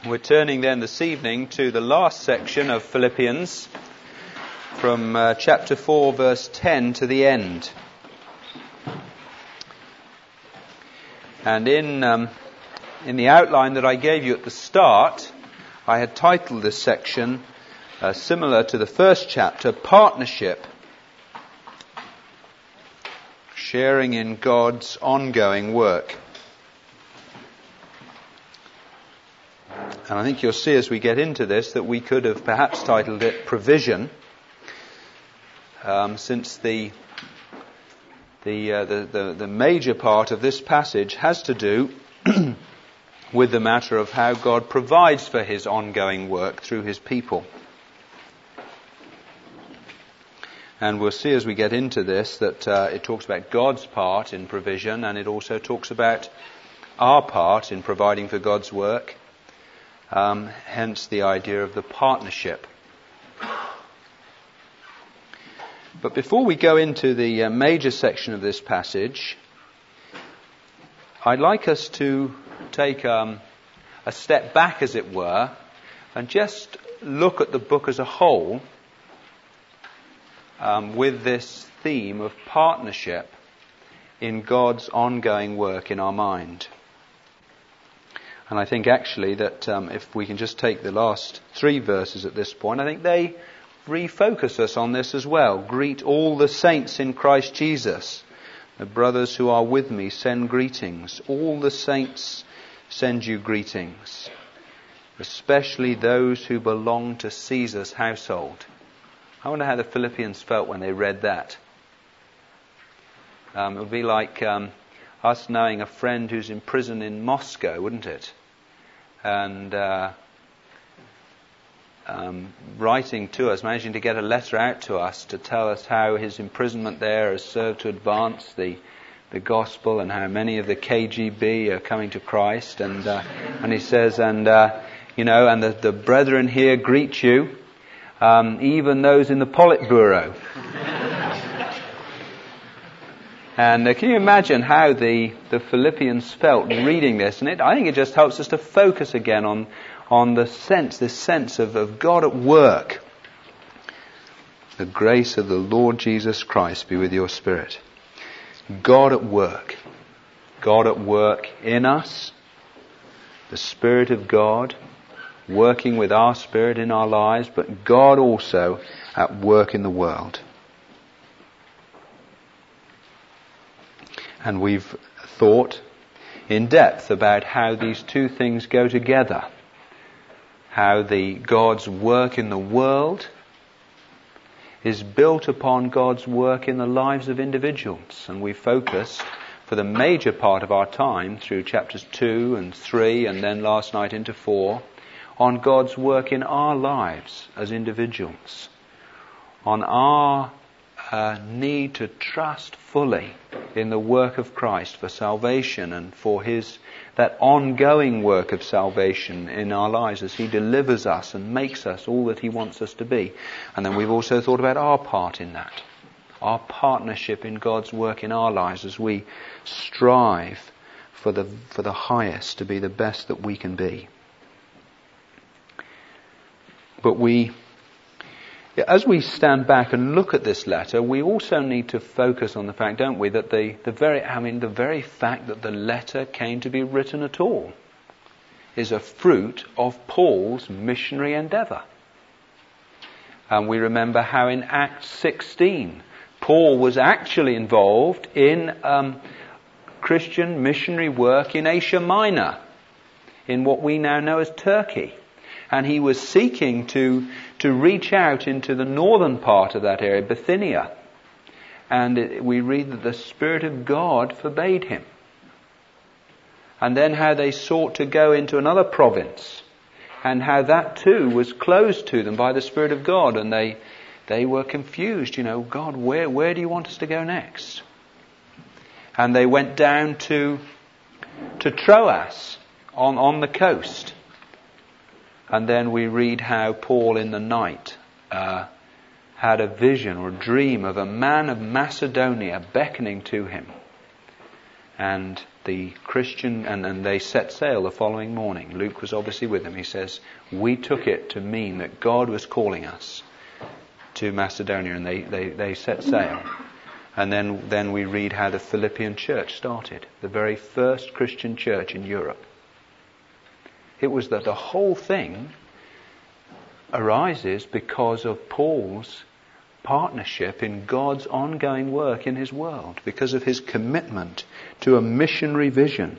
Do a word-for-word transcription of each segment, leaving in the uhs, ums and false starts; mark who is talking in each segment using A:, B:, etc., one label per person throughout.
A: We're turning then this evening to the last section of Philippians, from uh, chapter four, verse ten to the end. And in um, in the outline that I gave you at the start, I had titled this section, uh, similar to the first chapter, Partnership, sharing in God's ongoing work. And I think you'll see as we get into this that we could have perhaps titled it Provision, um, since the the, uh, the the the major part of this passage has to do with the matter of how God provides for His ongoing work through His people. And we'll see as we get into this that uh, it talks about God's part in provision, and it also talks about our part in providing for God's work. Um, hence the idea of the partnership. But before we go into the uh, major section of this passage, I'd like us to take um, a step back, as it were, and just look at the book as a whole um, with this theme of partnership in God's ongoing work in our mind. And I think actually that um, if we can just take the last three verses at this point, I think they refocus us on this as well. Greet all the saints in Christ Jesus. The brothers who are with me send greetings. All the saints send you greetings, especially those who belong to Caesar's household. I wonder how the Philippians felt when they read that. Um, it would be like um, us knowing a friend who's in prison in Moscow, wouldn't it? And uh, um, writing to us, managing to get a letter out to us to tell us how his imprisonment there has served to advance the the gospel, and how many of the K G B are coming to Christ. And uh, and he says, and uh, you know, and the, the brethren here greet you, um, even those in the Politburo. And uh, can you imagine how the, the Philippians felt reading this? And it, I think it just helps us to focus again on, on the sense, this sense of, of God at work. The grace of the Lord Jesus Christ be with your spirit. God at work. God at work in us. The Spirit of God working with our spirit in our lives, but God also at work in the world. And we've thought in depth about how these two things go together. How the God's work in the world is built upon God's work in the lives of individuals. And we focused for the major part of our time through chapters two and three and then last night into four on God's work in our lives as individuals. On our uh, need to trust fully in the work of Christ for salvation and for His, that ongoing work of salvation in our lives as He delivers us and makes us all that He wants us to be. And then we've also thought about our part in that. Our partnership in God's work in our lives as we strive for the, for the highest, to be the best that we can be. But we, as we stand back and look at this letter, we also need to focus on the fact, don't we, that the, the very, I mean, the very fact that the letter came to be written at all is a fruit of Paul's missionary endeavour. And we remember how in Acts sixteen, Paul was actually involved in um, Christian missionary work in Asia Minor, in what we now know as Turkey. And he was seeking to to reach out into the northern part of that area, Bithynia. And it, we read that the Spirit of God forbade him. And then how they sought to go into another province, and how that too was closed to them by the Spirit of God. And they they were confused, you know, God, where where do you want us to go next? And they went down to to Troas on, on the coast. And then we read how Paul in the night uh, had a vision or a dream of a man of Macedonia beckoning to him. And the Christian, and, and they set sail the following morning. Luke was obviously with them. He says, we took it to mean that God was calling us to Macedonia, and they, they, they set sail. And then, then we read how the Philippian church started, the very first Christian church in Europe. It was that the whole thing arises because of Paul's partnership in God's ongoing work in his world, because of his commitment to a missionary vision.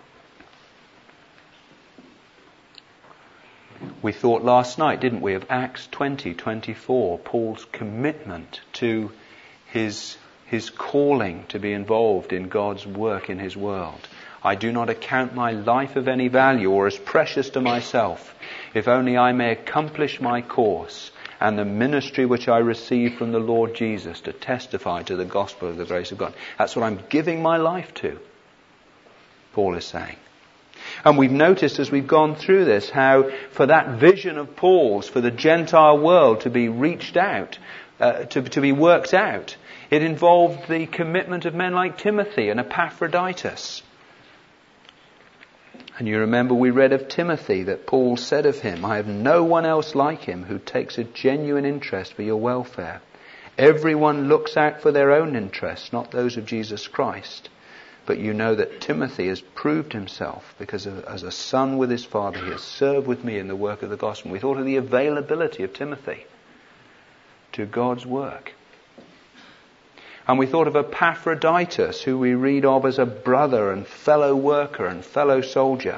A: We thought last night, didn't we, of Acts twenty twenty-four, Paul's commitment to his his calling to be involved in God's work in his world. I do not account my life of any value or as precious to myself, if only I may accomplish my course and the ministry which I received from the Lord Jesus to testify to the gospel of the grace of God. That's what I'm giving my life to, Paul is saying. And we've noticed as we've gone through this how for that vision of Paul's, for the Gentile world to be reached out, uh, to, to be worked out, it involved the commitment of men like Timothy and Epaphroditus. And you remember we read of Timothy that Paul said of him, I have no one else like him who takes a genuine interest for your welfare. Everyone looks out for their own interests, not those of Jesus Christ. But you know that Timothy has proved himself because of, as a son with his father, he has served with me in the work of the gospel. We thought of the availability of Timothy to God's work. And we thought of Epaphroditus, who we read of as a brother and fellow worker and fellow soldier,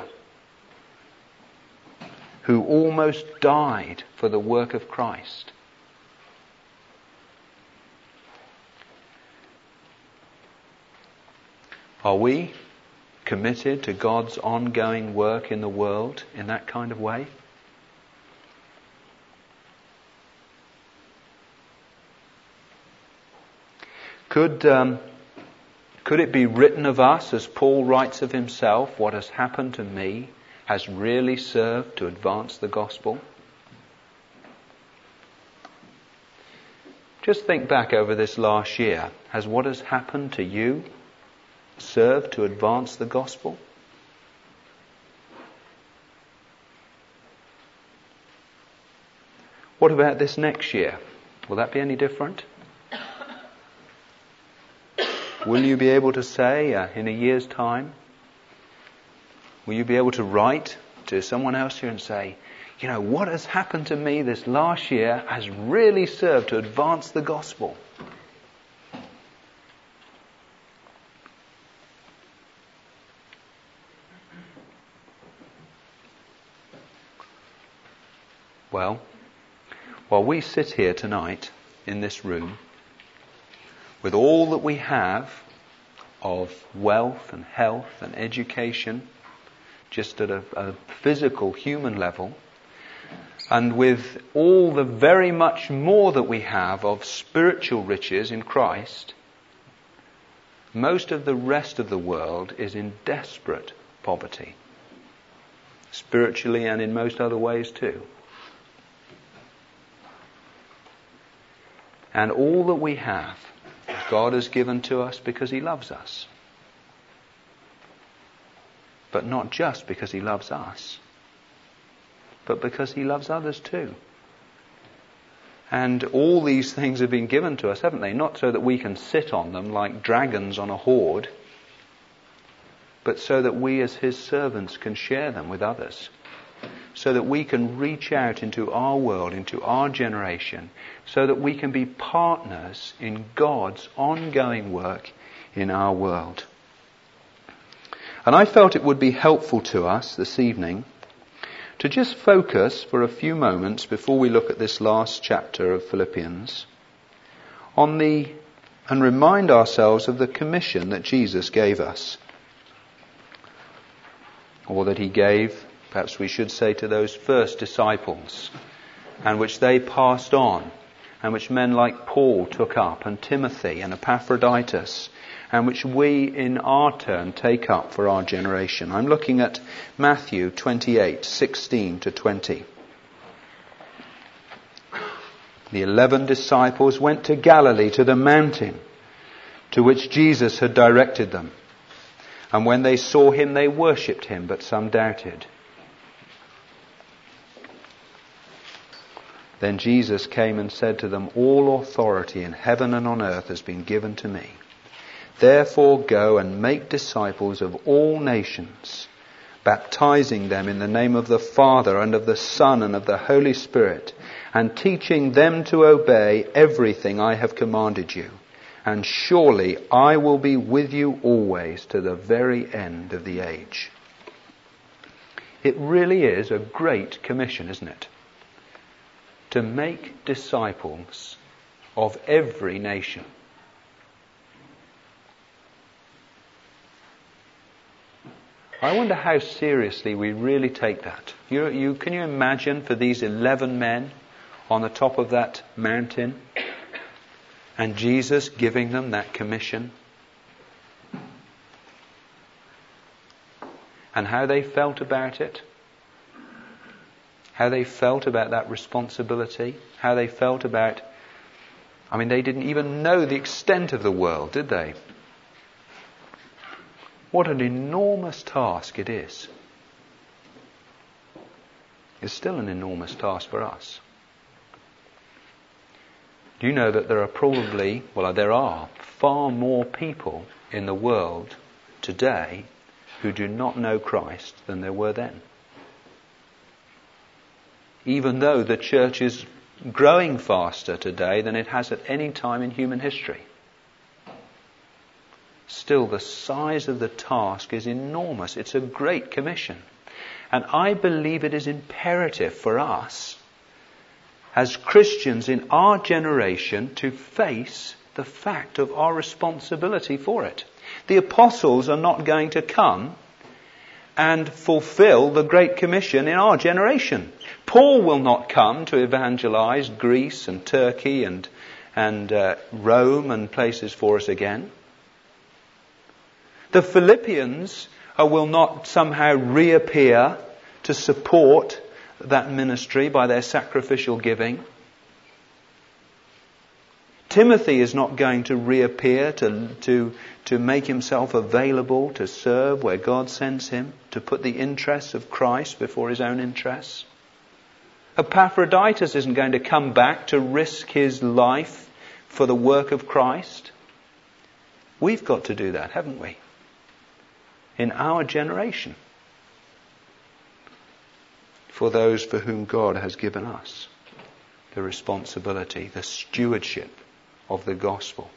A: who almost died for the work of Christ. Are we committed to God's ongoing work in the world in that kind of way? Could, um, could it be written of us, as Paul writes of himself, what has happened to me has really served to advance the gospel? Just think back over this last year. Has what has happened to you served to advance the gospel? What about this next year? Will that be any different? Will you be able to say uh, in a year's time, will you be able to write to someone else here and say, you know, what has happened to me this last year has really served to advance the gospel? Well, while we sit here tonight in this room, with all that we have of wealth and health and education, just at a, a physical human level, and with all the very much more that we have of spiritual riches in Christ, most of the rest of the world is in desperate poverty, spiritually and in most other ways too. And all that we have, God has given to us because He loves us. But not just because He loves us, but because He loves others too. And all these things have been given to us, haven't they? Not so that we can sit on them like dragons on a hoard, but so that we as His servants can share them with others. So that we can reach out into our world, into our generation, so that we can be partners in God's ongoing work in our world. And I felt it would be helpful to us this evening to just focus for a few moments before we look at this last chapter of Philippians on the, and remind ourselves of the commission that Jesus gave us, or that He gave, perhaps we should say, to those first disciples, and which they passed on, and which men like Paul took up, and Timothy and Epaphroditus, and which we in our turn take up for our generation. I'm looking at Matthew twenty-eight, sixteen to twenty. The eleven disciples went to Galilee, to the mountain to which Jesus had directed them. And when they saw him, they worshipped him, but some doubted. Then Jesus came and said to them, all authority in heaven and on earth has been given to me. Therefore go and make disciples of all nations, baptizing them in the name of the Father and of the Son and of the Holy Spirit, and teaching them to obey everything I have commanded you. And surely I will be with you always to the very end of the age. It really is a great commission, isn't it? To make disciples of every nation. I wonder how seriously we really take that. You, you, can you imagine for these eleven men on the top of that mountain, and Jesus giving them that commission? And how they felt about it? How they felt about that responsibility? How they felt about... I mean, they didn't even know the extent of the world, did they? What an enormous task it is. It's still an enormous task for us. Do you know that there are probably, well, there are far more people in the world today who do not know Christ than there were then? Even though the church is growing faster today than it has at any time in human history. Still, the size of the task is enormous. It's a great commission. And I believe it is imperative for us as Christians in our generation to face the fact of our responsibility for it. The apostles are not going to come and fulfill the Great Commission in our generation. Paul will not come to evangelize Greece and Turkey and, and uh, Rome and places for us again. The Philippians uh, will not somehow reappear to support that ministry by their sacrificial giving. Timothy is not going to reappear to, to, to make himself available to serve where God sends him, to put the interests of Christ before his own interests. Epaphroditus isn't going to come back to risk his life for the work of Christ. We've got to do that, haven't we? In our generation. For those for whom God has given us the responsibility, the stewardship of the gospel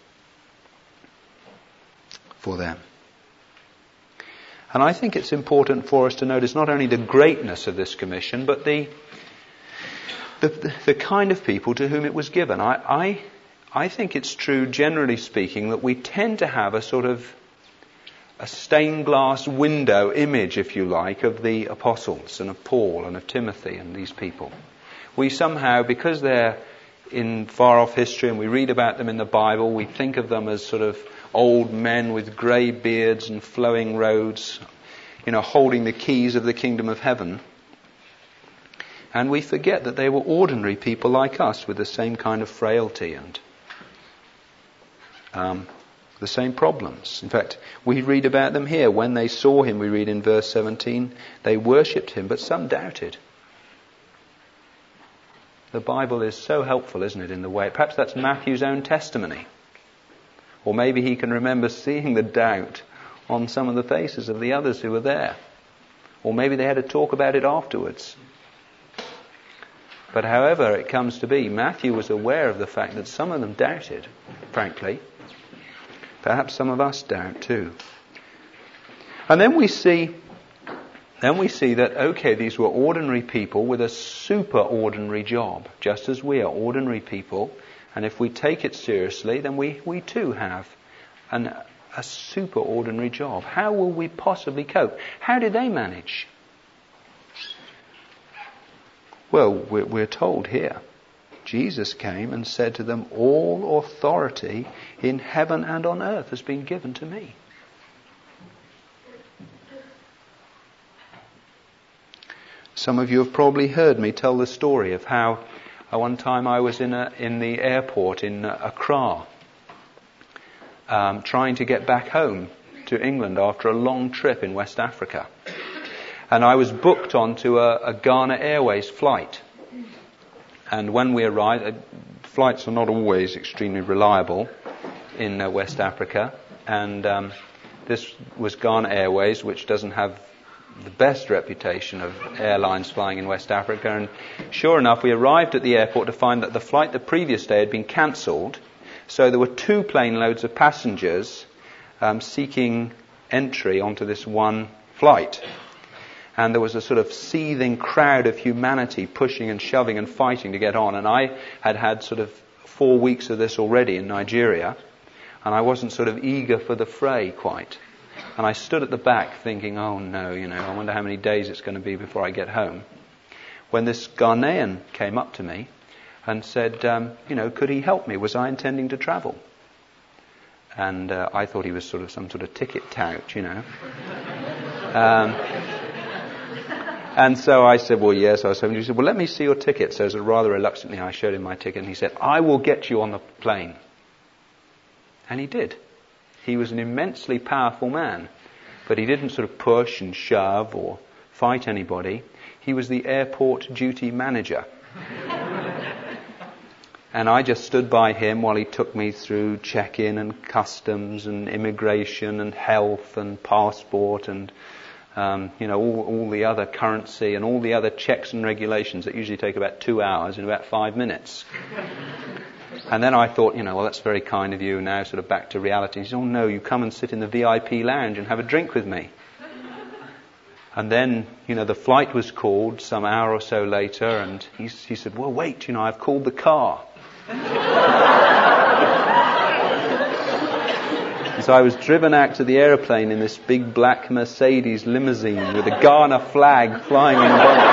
A: for them. And I think it's important for us to notice not only the greatness of this commission, but the the, the kind of people to whom it was given. I, I, I think it's true, generally speaking, that we tend to have a sort of a stained glass window image, if you like, of the apostles and of Paul and of Timothy and these people. We somehow, because they're in far off history and we read about them in the Bible, we think of them as sort of old men with grey beards and flowing robes, you know, holding the keys of the kingdom of heaven. And we forget that they were ordinary people like us with the same kind of frailty and um, the same problems. In fact, we read about them here. When they saw him, we read in verse seventeen, they worshipped him, but some doubted. The Bible is so helpful, isn't it, in the way. Perhaps that's Matthew's own testimony. Or maybe he can remember seeing the doubt on some of the faces of the others who were there. Or maybe they had a talk about it afterwards. But however it comes to be, Matthew was aware of the fact that some of them doubted, frankly. Perhaps some of us doubt too. And then we see, then we see that, okay, these were ordinary people with a super ordinary job, just as we are ordinary people. And if we take it seriously, then we, we too have an, a super ordinary job. How will we possibly cope? How did they manage? Well, we're, we're told here. Jesus came and said to them, all authority in heaven and on earth has been given to me. Some of you have probably heard me tell the story of how uh, one time I was in a, in the airport in uh, Accra, um, trying to get back home to England after a long trip in West Africa. And I was booked onto a, a Ghana Airways flight. And when we arrived, uh, flights are not always extremely reliable in uh, West Africa. And um, this was Ghana Airways, which doesn't have the best reputation of airlines flying in West Africa. And sure enough, we arrived at the airport to find that the flight the previous day had been cancelled. So there were two plane loads of passengers um, seeking entry onto this one flight. And there was a sort of seething crowd of humanity pushing and shoving and fighting to get on. And I had had sort of four weeks of this already in Nigeria. And I wasn't sort of eager for the fray quite. And I stood at the back thinking, oh no, you know, I wonder how many days it's going to be before I get home. When this Ghanaian came up to me and said, um, you know, could he help me? Was I intending to travel? And uh, I thought he was sort of some sort of ticket tout, you know. Um, and so I said, well, yes. I was hoping. He said, well, let me see your ticket. So, so rather reluctantly, I showed him my ticket. And he said, I will get you on the plane. And he did. He was an immensely powerful man, but he didn't sort of push and shove or fight anybody. He was the airport duty manager. And I just stood by him while he took me through check-in and customs and immigration and health and passport and, um, you know, all, all the other currency and all the other checks and regulations that usually take about two hours in about five minutes. And then I thought, you know, well, that's very kind of you. Now sort of back to reality. He said, oh no, you come and sit in the V I P lounge and have a drink with me. And then, you know, the flight was called some hour or so later, and he, he said, well, wait, you know, I've called the car. So I was driven out to the aeroplane in this big black Mercedes limousine with a Ghana flag flying in the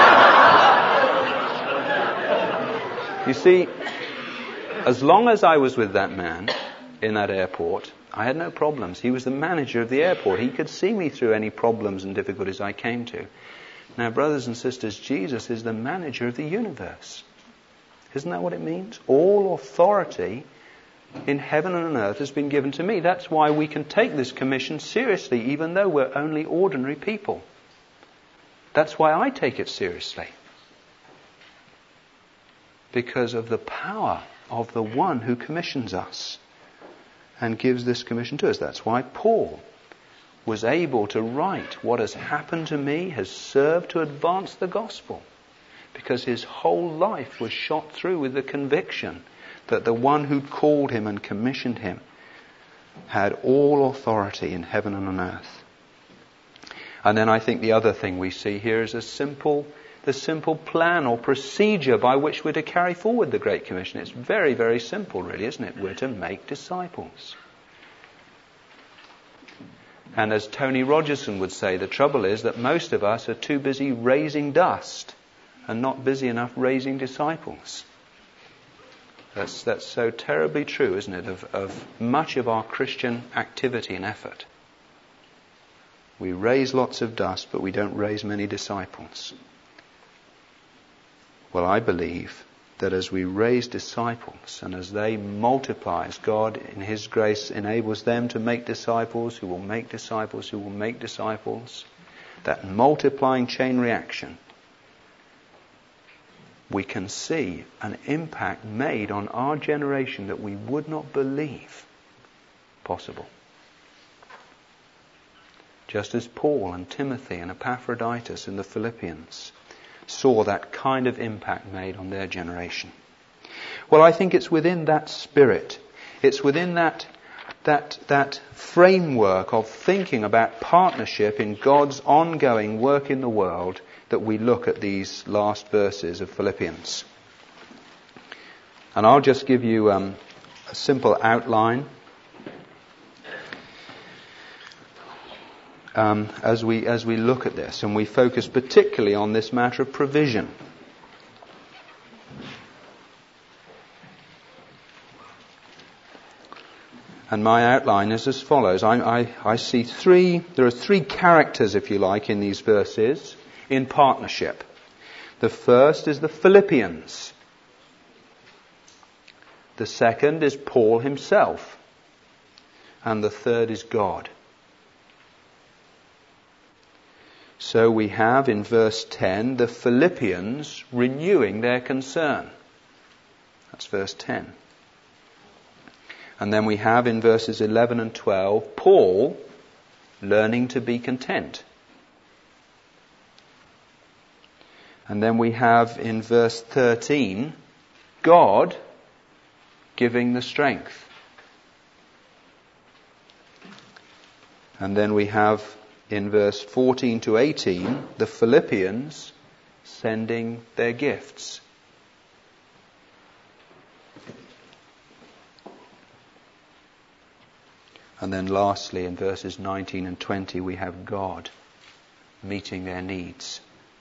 A: back. You see, as long as I was with that man in that airport, I had no problems. He was the manager of the airport. He could see me through any problems and difficulties I came to. Now, brothers and sisters, Jesus is the manager of the universe. Isn't that what it means? All authority in heaven and on earth has been given to me. That's why we can take this commission seriously, even though we're only ordinary people. That's why I take it seriously. Because of the power of the one who commissions us and gives this commission to us. That's why Paul was able to write, what has happened to me has served to advance the gospel. Because his whole life was shot through with the conviction that the one who called him and commissioned him had all authority in heaven and on earth. And then I think the other thing we see here is a simple, the simple plan or procedure by which we're to carry forward the Great Commission. It's very, very simple, really, isn't it? We're to make disciples. And as Tony Rogerson would say, the trouble is that most of us are too busy raising dust and not busy enough raising disciples. That's, that's so terribly true, isn't it, of, of much of our Christian activity and effort. We raise lots of dust, but we don't raise many disciples. Well, I believe that as we raise disciples and as they multiply, as God in His grace enables them to make disciples, who will make disciples, who will make disciples, that multiplying chain reaction, we can see an impact made on our generation that we would not believe possible. Just as Paul and Timothy and Epaphroditus in the Philippians saw that kind of impact made on their generation. Well, I think it's within that spirit, it's within that that that framework of thinking about partnership in God's ongoing work in the world that we look at these last verses of Philippians. And I'll just give you um, a simple outline um, as we as we look at this, and we focus particularly on this matter of provision. And my outline is as follows. I, I, I see three, there are three characters, if you like, in these verses in partnership. The first is the Philippians. The second is Paul himself. And the third is God. So we have in verse ten the Philippians renewing their concern. That's verse ten. And then we have in verses eleven and twelve Paul learning to be content. And then we have in verse thirteen God giving the strength. And then we have in verse fourteen to eighteen the Philippians sending their gifts. And then lastly in verses nineteen and twenty we have God meeting their needs.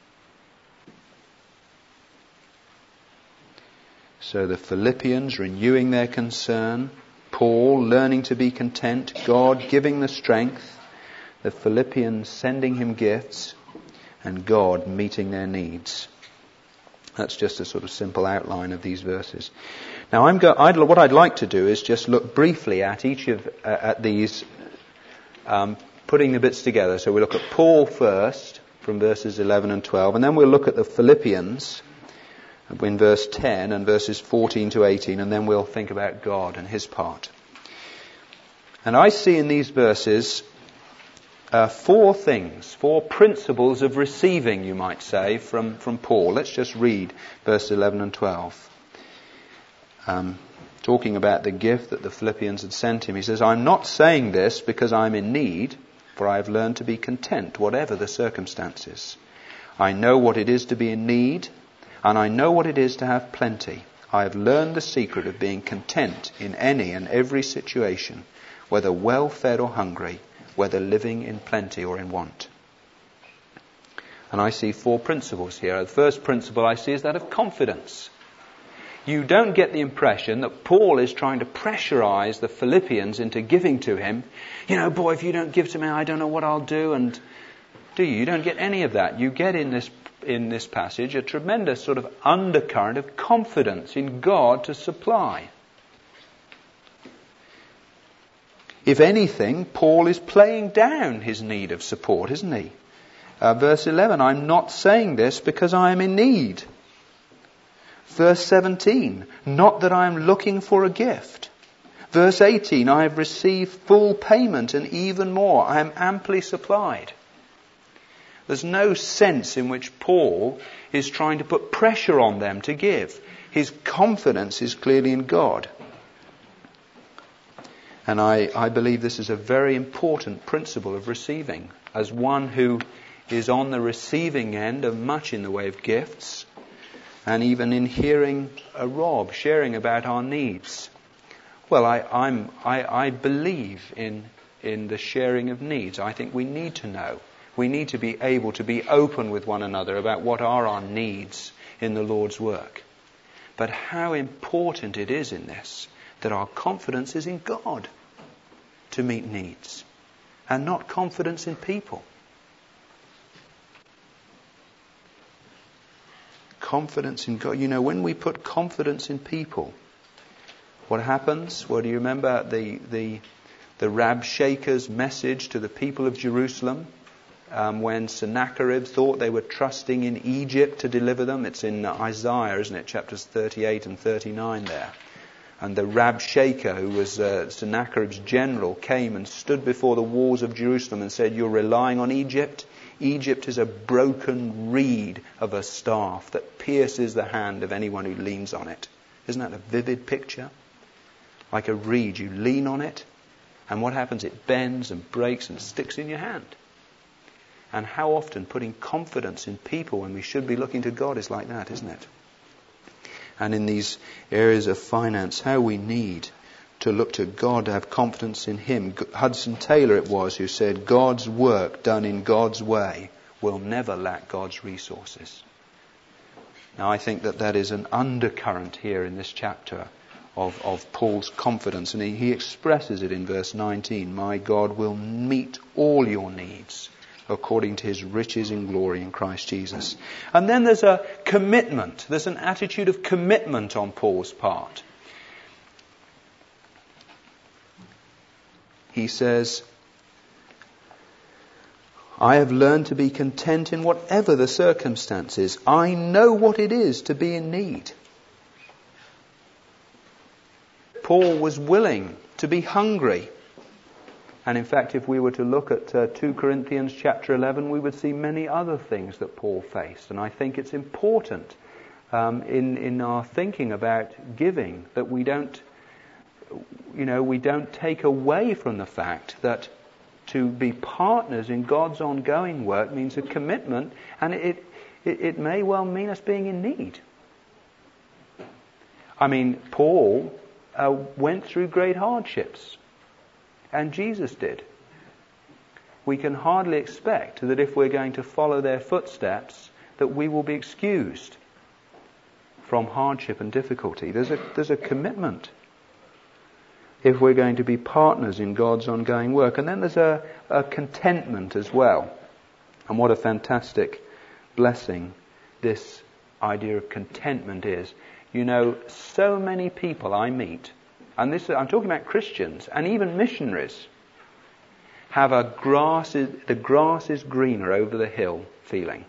A: So the Philippians renewing their concern, Paul learning to be content, God giving the strength, the Philippians sending him gifts, and God meeting their needs. That's just a sort of simple outline of these verses. Now, I'm go- I'd, what I'd like to do is just look briefly at each of uh, at these, um, putting the bits together. So we look at Paul first, from verses eleven and twelve, and then we'll look at the Philippians in verse ten and verses fourteen to eighteen, and then we'll think about God and his part. And I see in these verses uh, four things, four principles of receiving, you might say, from, from Paul. Let's just read verse eleven and twelve. Um, talking about the gift that the Philippians had sent him. He says, I'm not saying this because I'm in need, for I have learned to be content, whatever the circumstances. I know what it is to be in need, and I know what it is to have plenty. I have learned the secret of being content in any and every situation, whether well-fed or hungry, whether living in plenty or in want. And I see four principles here. The first principle I see is that of confidence. You don't get the impression that Paul is trying to pressurize the Philippians into giving to him. You know, boy, if you don't give to me, I don't know what I'll do. And do you? You don't get any of that. You get in this in this passage a tremendous sort of undercurrent of confidence in God to supply. If anything, Paul is playing down his need of support, isn't he? Uh, verse eleven, I'm not saying this because I am in need. Verse seventeen, not that I am looking for a gift. Verse eighteen, I have received full payment and even more. I am amply supplied. There's no sense in which Paul is trying to put pressure on them to give. His confidence is clearly in God. And I, I believe this is a very important principle of receiving. As one who is on the receiving end of much in the way of gifts, and even in hearing a Rob sharing about our needs. Well, I, I'm, I, I believe in, in the sharing of needs. I think we need to know. We need to be able to be open with one another about what are our needs in the Lord's work. But how important it is in this that our confidence is in God to meet needs and not confidence in people. Confidence in God. You know, when we put confidence in people, what happens? Well, do you remember the the the Rabshakeh's message to the people of Jerusalem um, when Sennacherib thought they were trusting in Egypt to deliver them? It's in Isaiah, isn't it? Chapters thirty-eight and thirty-nine there. And the Rabshakeh, who was uh, Sennacherib's general, came and stood before the walls of Jerusalem and said, you're relying on Egypt? Egypt is a broken reed of a staff that pierces the hand of anyone who leans on it. Isn't that a vivid picture? Like a reed, you lean on it, and what happens? It bends and breaks and sticks in your hand. And how often putting confidence in people when we should be looking to God is like that, isn't it? And in these areas of finance, how we need to look to God, to have confidence in Him. Hudson Taylor it was who said, God's work done in God's way will never lack God's resources. Now I think that that is an undercurrent here in this chapter of, of Paul's confidence. And he, he expresses it in verse nineteen. My God will meet all your needs according to His riches in glory in Christ Jesus. And then there's a commitment. There's an attitude of commitment on Paul's part. He says, I have learned to be content in whatever the circumstances. I know what it is to be in need. Paul was willing to be hungry. And in fact, if we were to look at uh, two Corinthians chapter eleven, we would see many other things that Paul faced. And I think it's important um, in, in our thinking about giving that we don't, you know, we don't take away from the fact that to be partners in God's ongoing work means a commitment, and it, it, it may well mean us being in need. I mean, Paul uh, went through great hardships. And Jesus did. We can hardly expect that if we're going to follow their footsteps, that we will be excused from hardship and difficulty. There's a, there's a commitment if we're going to be partners in God's ongoing work. And then there's a, a contentment as well. And what a fantastic blessing this idea of contentment is. You know, so many people I meet, and this I'm talking about Christians and even missionaries, have a grass is, the grass is greener over the hill feeling.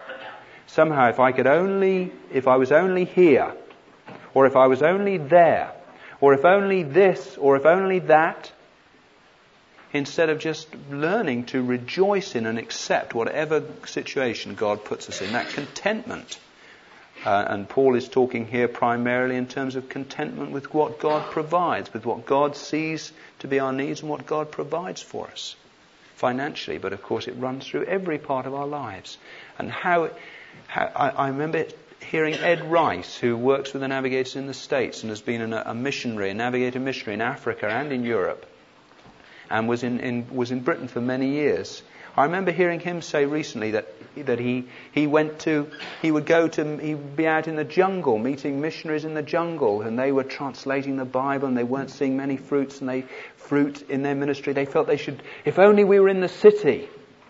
A: Somehow if I could only, if I was only here, or if I was only there, or if only this, or if only that, instead of just learning to rejoice in and accept whatever situation God puts us in, that contentment. Uh, and Paul is talking here primarily in terms of contentment with what God provides, with what God sees to be our needs and what God provides for us financially. But of course it runs through every part of our lives. And how, how I, I remember hearing Ed Rice, who works with the Navigators in the States and has been an, a missionary, a navigator missionary in Africa and in Europe, and was in, in was in Britain for many years. I remember hearing him say recently that that he he went to he would go to he'd be out in the jungle meeting missionaries in the jungle, and they were translating the Bible and they weren't seeing many fruits and they fruit in their ministry. They felt they should, if only we were in the city,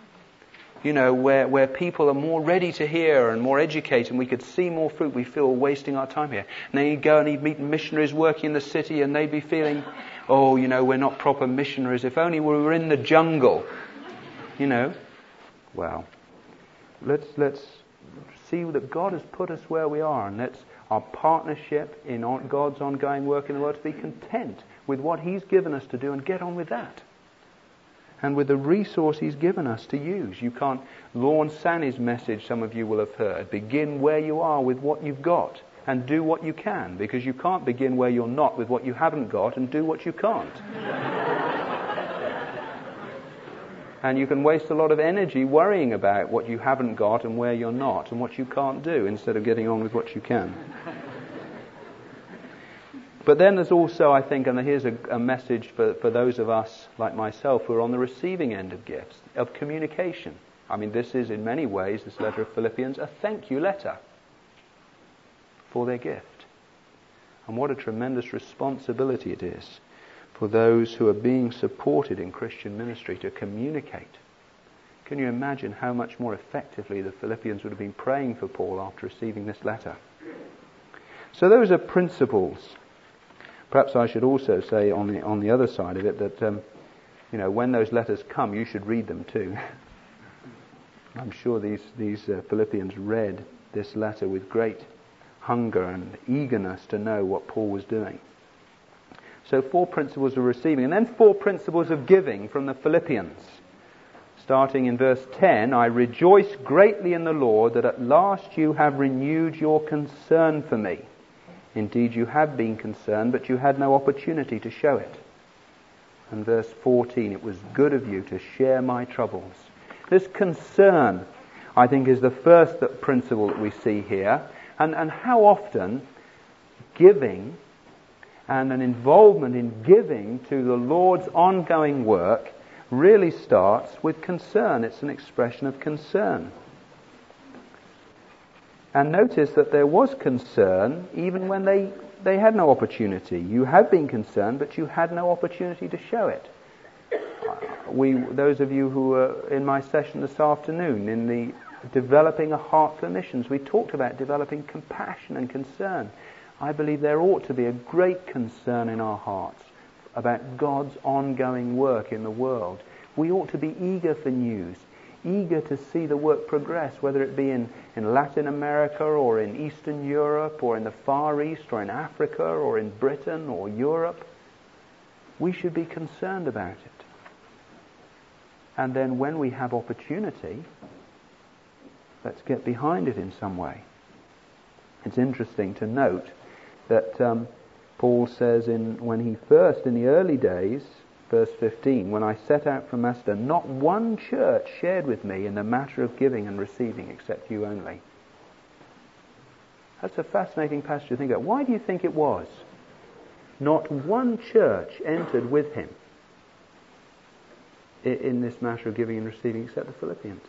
A: you know, where where people are more ready to hear and more educated and we could see more fruit. We feel we're wasting our time here. And then he'd go and he'd meet missionaries working in the city and they'd be feeling, oh, you know, we're not proper missionaries. If only we were in the jungle. You know, well, let's let's see that God has put us where we are, and let's our partnership in on God's ongoing work in the world to be content with what He's given us to do and get on with that, and with the resource He's given us to use. You can't. Lorne Sanney's message, some of you will have heard. Begin where you are with what you've got, and do what you can, because you can't begin where you're not with what you haven't got and do what you can't. And you can waste a lot of energy worrying about what you haven't got and where you're not and what you can't do instead of getting on with what you can. But then there's also, I think, and here's a, a message for, for those of us like myself who are on the receiving end of gifts, of communication. I mean, this is in many ways, this letter of Philippians, a thank you letter for their gift. And what a tremendous responsibility it is for those who are being supported in Christian ministry to communicate. Can you imagine how much more effectively the Philippians would have been praying for Paul after receiving this letter? So those are principles. Perhaps I should also say on the on the other side of it that um, you know, when those letters come, you should read them too. I'm sure these these uh, Philippians read this letter with great hunger and eagerness to know what Paul was doing. So four principles of receiving, and then four principles of giving from the Philippians. Starting in verse ten, I rejoice greatly in the Lord that at last you have renewed your concern for me. Indeed, you have been concerned, but you had no opportunity to show it. And verse fourteen, it was good of you to share my troubles. This concern, I think, is the first principle that we see here. And, and how often giving and an involvement in giving to the Lord's ongoing work really starts with concern. It's an expression of concern. And notice that there was concern even when they, they had no opportunity. You have been concerned, but you had no opportunity to show it. We, those of you who were in my session this afternoon, in the developing a heart for missions, we talked about developing compassion and concern. I believe there ought to be a great concern in our hearts about God's ongoing work in the world. We ought to be eager for news, eager to see the work progress, whether it be in, in Latin America or in Eastern Europe or in the Far East or in Africa or in Britain or Europe. We should be concerned about it. And then when we have opportunity, let's get behind it in some way. It's interesting to note that um, Paul says in when he first, in the early days, verse fifteen, when I set out from Macedonia, not one church shared with me in the matter of giving and receiving except you only. That's a fascinating passage to think about. Why do you think it was? Not one church entered with him in this matter of giving and receiving except the Philippians.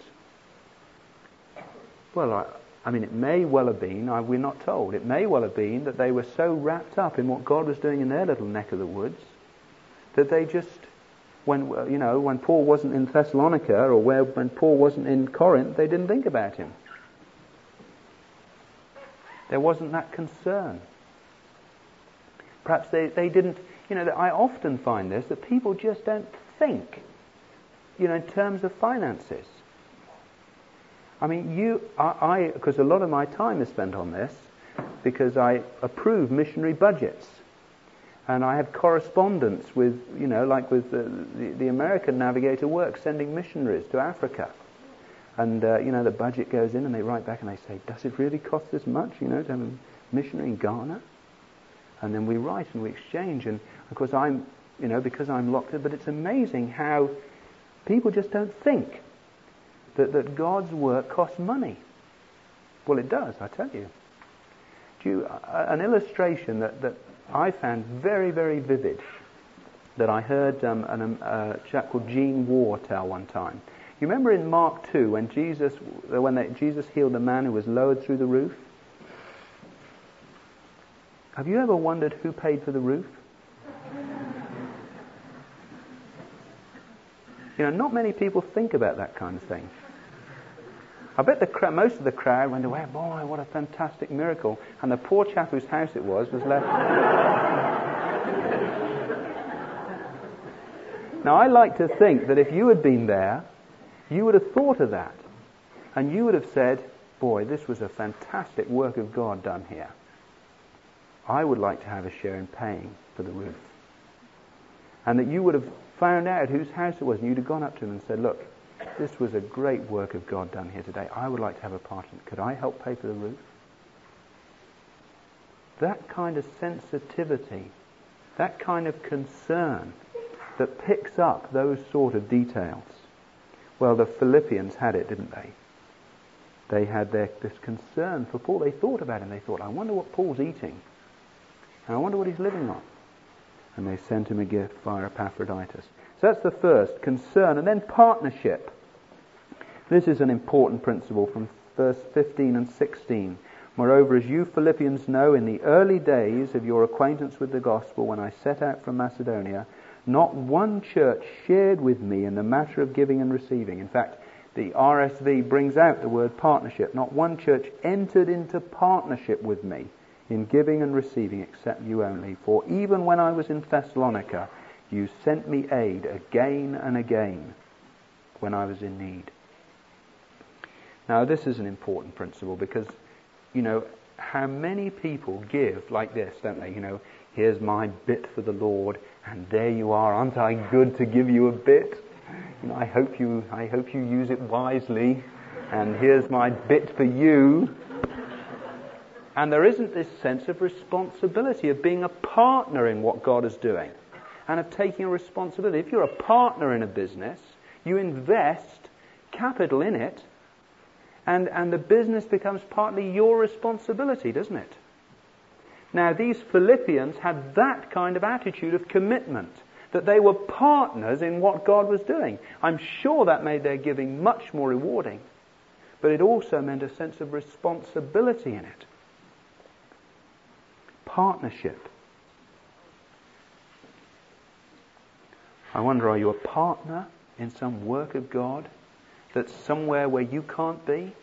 A: Well, I, I mean, it may well have been, I, we're not told, it may well have been that they were so wrapped up in what God was doing in their little neck of the woods that they just, when you know, when Paul wasn't in Thessalonica or where, when Paul wasn't in Corinth, they didn't think about him. There wasn't that concern. Perhaps they, they didn't, you know, I often find this, that people just don't think, you know, in terms of finances. I mean, you, I, because a lot of my time is spent on this, because I approve missionary budgets. And I have correspondence with, you know, like with the, the, the American Navigator work, sending missionaries to Africa. And, uh, you know, the budget goes in and they write back and they say, does it really cost this much, you know, to have a missionary in Ghana? And then we write and we exchange. And, of course, I'm, you know, because I'm locked in, but it's amazing how people just don't think that, that God's work costs money. Well, it does, I tell you. Do you uh, an illustration that, that I found very, very vivid, that I heard um, an, uh, a chap called Gene Waugh tell one time. You remember in Mark two when Jesus when they, Jesus healed the man who was lowered through the roof? Have you ever wondered who paid for the roof? You know, not many people think about that kind of thing. I bet the crowd, most of the crowd went away, boy, what a fantastic miracle. And the poor chap whose house it was was left. Now, I like to think that if you had been there, you would have thought of that. And you would have said, boy, this was a fantastic work of God done here. I would like to have a share in paying for the roof. And that you would have found out whose house it was, and you'd have gone up to him and said, look, this was a great work of God done here today. I would like to have a part in it. Could I help pay for the roof? That kind of sensitivity, that kind of concern that picks up those sort of details. Well, the Philippians had it, didn't they? They had their, this concern for Paul. They thought about him. They thought, I wonder what Paul's eating. And I wonder what he's living on. And they sent him a gift via Epaphroditus. So that's the first, concern. And then partnership. This is an important principle from verse fifteen and sixteen. Moreover, as you Philippians know, in the early days of your acquaintance with the gospel, when I set out from Macedonia, not one church shared with me in the matter of giving and receiving. In fact, the R S V brings out the word partnership. Not one church entered into partnership with me in giving and receiving except you only. For even when I was in Thessalonica, you sent me aid again and again when I was in need. Now, this is an important principle because, you know, how many people give like this, don't they? You know, here's my bit for the Lord, and there you are. Aren't I good to give you a bit? You know, I hope you, I hope you use it wisely. And here's my bit for you. And there isn't this sense of responsibility of being a partner in what God is doing, and of taking a responsibility. If you're a partner in a business, you invest capital in it, and, and the business becomes partly your responsibility, doesn't it? Now, these Philippians had that kind of attitude of commitment, that they were partners in what God was doing. I'm sure that made their giving much more rewarding, but it also meant a sense of responsibility in it. Partnership. I wonder, are you a partner in some work of God that's somewhere where you can't be?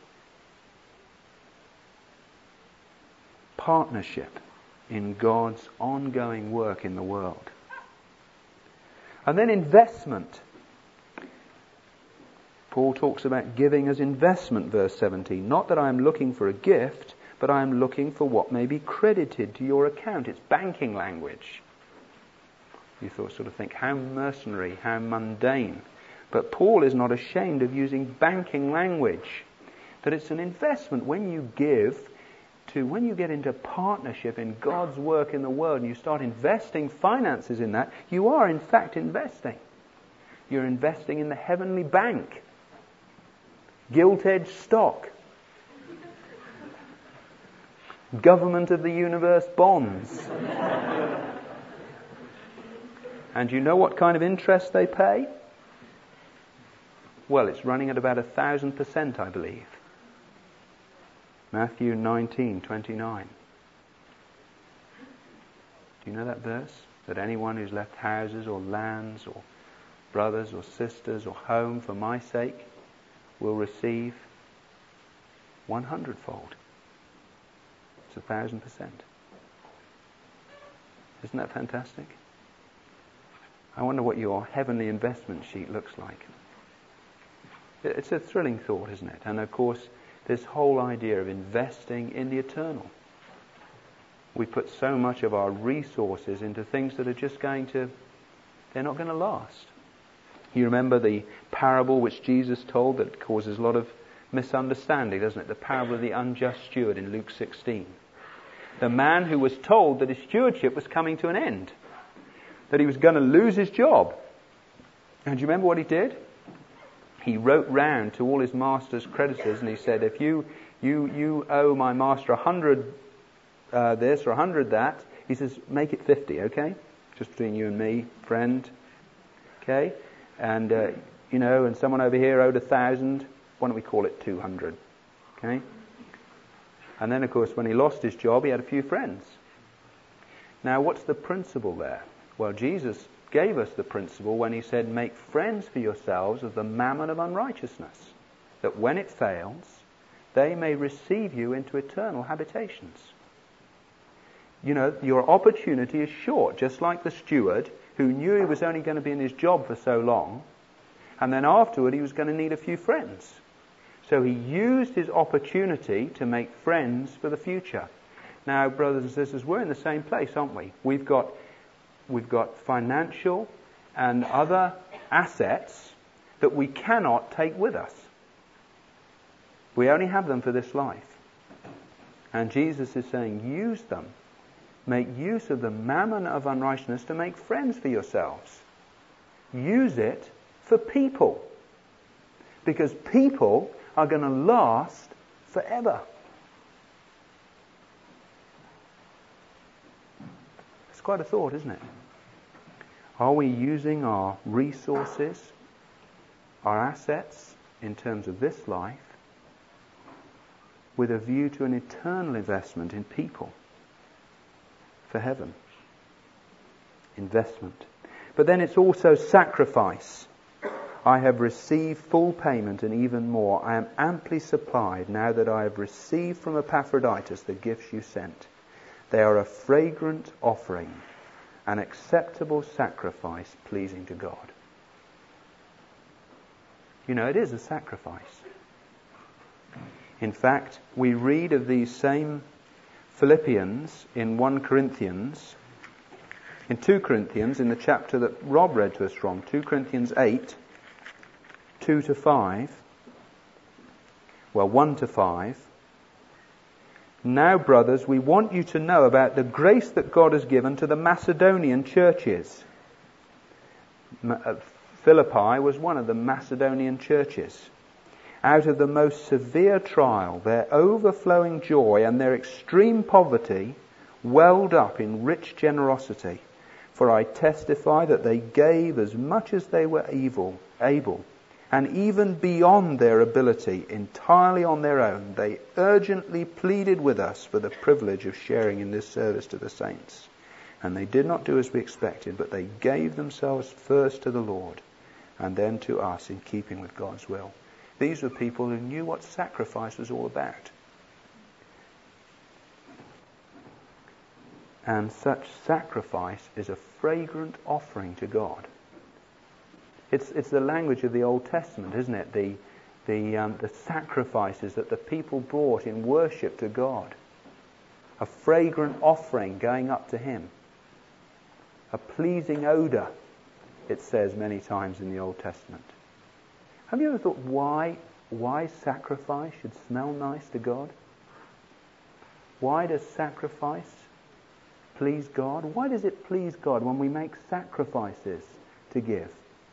A: Partnership in God's ongoing work in the world. And then investment. Paul talks about giving as investment, verse seventeen. Not that I am looking for a gift, but I am looking for what may be credited to your account. It's banking language. You thought, sort of think, how mercenary, how mundane. But Paul is not ashamed of using banking language. That it's an investment. When you give to, when you get into partnership in God's work in the world and you start investing finances in that, you are in fact investing. You're investing in the heavenly bank. Gilt-edged stock. Government of the universe bonds. And you know what kind of interest they pay? Well, it's running at about a thousand percent, I believe. Matthew nineteen twenty-nine. Do you know that verse? That anyone who's left houses or lands or brothers or sisters or home for my sake will receive one hundredfold. It's a thousand percent. Isn't that fantastic? I wonder what your heavenly investment sheet looks like. It's a thrilling thought, isn't it? And of course, this whole idea of investing in the eternal. We put so much of our resources into things that are just going to, they're not going to last. You remember the parable which Jesus told that causes a lot of misunderstanding, doesn't it? The parable of the unjust steward in Luke sixteen. The man who was told that his stewardship was coming to an end, that he was going to lose his job. And do you remember what he did? He wrote round to all his master's creditors and he said, if you you you owe my master a hundred uh, this or a hundred that, he says, make it fifty, okay? Just between you and me, friend. Okay? And, uh, you know, and someone over here owed a thousand. Why don't we call it two hundred? Okay? And then, of course, when he lost his job, he had a few friends. Now, what's the principle there? Well, Jesus gave us the principle when he said, make friends for yourselves of the mammon of unrighteousness, that when it fails, they may receive you into eternal habitations. You know, your opportunity is short, just like the steward who knew he was only going to be in his job for so long, and then afterward he was going to need a few friends. So he used his opportunity to make friends for the future. Now, brothers and sisters, we're in the same place, aren't we? We've got we've got financial and other assets that we cannot take with us. We only have them for this life. And Jesus is saying, use them. Make use of the mammon of unrighteousness to make friends for yourselves. Use it for people. Because people are going to last forever. It's quite a thought, isn't it? Are we using our resources, our assets, in terms of this life, with a view to an eternal investment in people for heaven? Investment. But then it's also sacrifice. I have received full payment and even more. I am amply supplied now that I have received from Epaphroditus the gifts you sent. They are a fragrant offering, an acceptable sacrifice pleasing to God. You know, it is a sacrifice. In fact, we read of these same Philippians in First Corinthians, in Second Corinthians, in the chapter that Rob read to us from, Second Corinthians eight, two to five, well, one to five. Now, brothers, we want you to know about the grace that God has given to the Macedonian churches. Philippi was one of the Macedonian churches. Out of the most severe trial, their overflowing joy and their extreme poverty welled up in rich generosity. For I testify that they gave as much as they were able, able, and even beyond their ability, entirely on their own. They urgently pleaded with us for the privilege of sharing in this service to the saints. And they did not do as we expected, but they gave themselves first to the Lord and then to us in keeping with God's will. These were people who knew what sacrifice was all about. And such sacrifice is a fragrant offering to God. It's, it's the language of the Old Testament, isn't it? The, the, um, the sacrifices that the people brought in worship to God. A fragrant offering going up to Him. A pleasing odour, it says many times in the Old Testament. Have you ever thought why, why sacrifice should smell nice to God? Why does sacrifice please God? Why does it please God when we make sacrifices to give?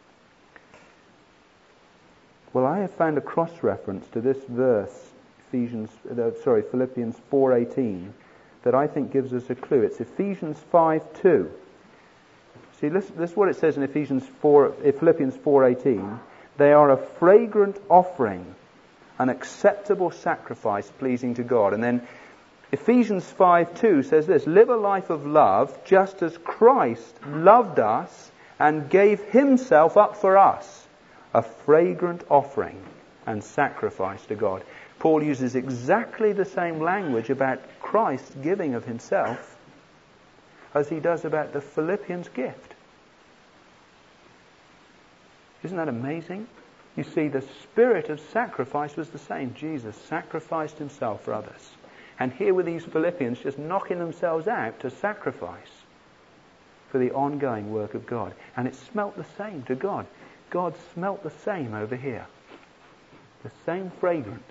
A: Well, I have found a cross-reference to this verse, Ephesians, uh, sorry, Philippians four eighteen, that I think gives us a clue. It's Ephesians five two. See, this, this is what it says in Ephesians four, Philippians four eighteen. They are a fragrant offering, an acceptable sacrifice pleasing to God. And then Ephesians five two says this, live a life of love just as Christ loved us and gave Himself up for us, a fragrant offering and sacrifice to God. Paul uses exactly the same language about Christ giving of Himself as he does about the Philippians gift. Isn't that amazing? You see, the spirit of sacrifice was the same. Jesus sacrificed Himself for others. And here were these Philippians just knocking themselves out to sacrifice for the ongoing work of God. And it smelt the same to God. God smelt the same over here. The same fragrance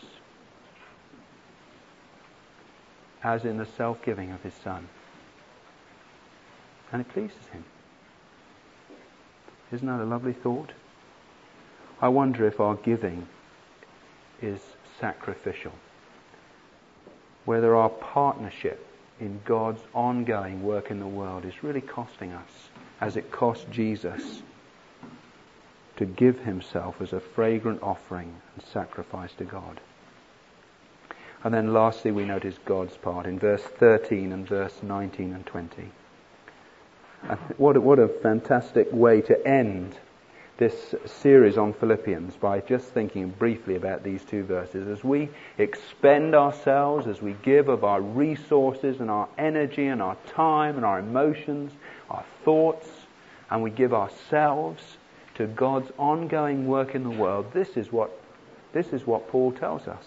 A: as in the self-giving of His Son. And it pleases Him. Isn't that a lovely thought? I wonder if our giving is sacrificial. Whether our partnership in God's ongoing work in the world is really costing us, as it cost Jesus to give Himself as a fragrant offering and sacrifice to God. And then lastly we notice God's part in verse thirteen and verse nineteen and twenty. And what a, what a fantastic way to end this series on Philippians, by just thinking briefly about these two verses. As we expend ourselves, as we give of our resources and our energy and our time and our emotions, our thoughts, and we give ourselves to God's ongoing work in the world, this is what this is what Paul tells us.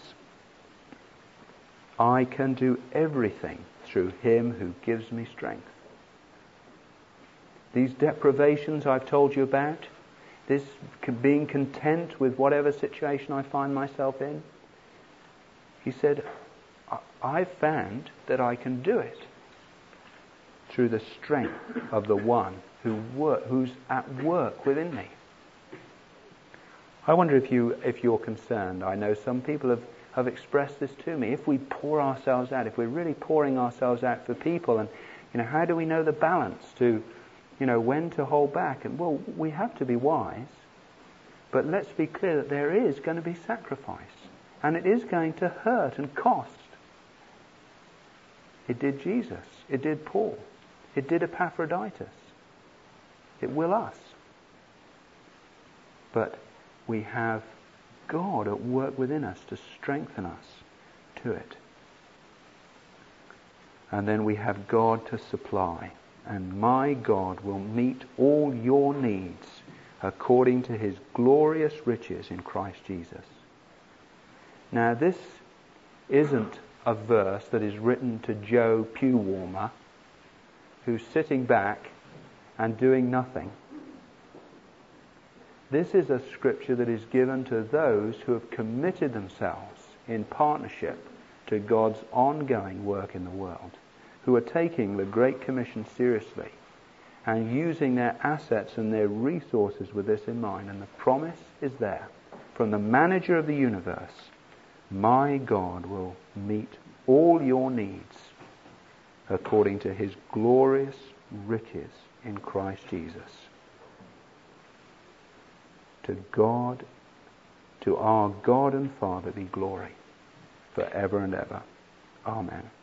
A: I can do everything through Him who gives me strength. These deprivations I've told you about, this being content with whatever situation I find myself in, he said, I've found that I can do it through the strength of the one who work, who's at work within me. I wonder if you, if you're concerned. I know some people have, have expressed this to me. If we pour ourselves out, if we're really pouring ourselves out for people, and you know, how do we know the balance to, you know, when to hold back? And well, we have to be wise, but let's be clear that there is going to be sacrifice, and it is going to hurt and cost. It did Jesus. It did Paul. It did Epaphroditus. It will us. But we have God at work within us to strengthen us to it. And then we have God to supply. And my God will meet all your needs according to His glorious riches in Christ Jesus. Now this isn't a verse that is written to Joe Pew Warmer, who's sitting back and doing nothing. This is a scripture that is given to those who have committed themselves in partnership to God's ongoing work in the world, who are taking the Great Commission seriously and using their assets and their resources with this in mind. And the promise is there from the manager of the universe: my God will meet all your needs according to His glorious riches in Christ Jesus. To God, to our God and Father be glory forever and ever. Amen.